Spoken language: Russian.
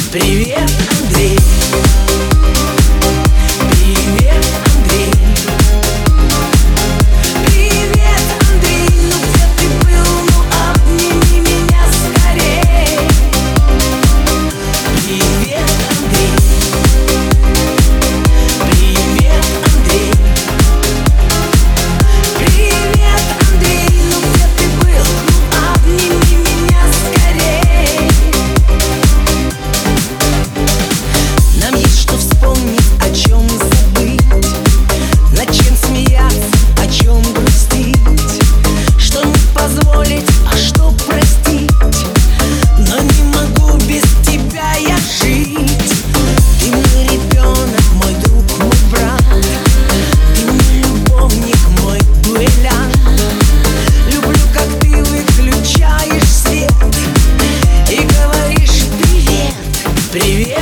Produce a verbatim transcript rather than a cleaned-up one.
Привет, Андрей. Привет, Андрей. Привет, Андрей. Ну где ты был? Ну обними меня скорей. Привет, Андрей. Привет, Андрей. Привет, Андрей. Ну где ты был? Ну обними меня скорей. Нам есть что вспомнить, о чем забыть, над чем смеяться, о чем грустить, что не позволить, а что простить. Но не могу без тебя я жить. Ты мой ребенок, мой друг, мой брат. Ты мой любовник, мой дуэлянт. Люблю, как ты выключаешь свет и говоришь привет, привет.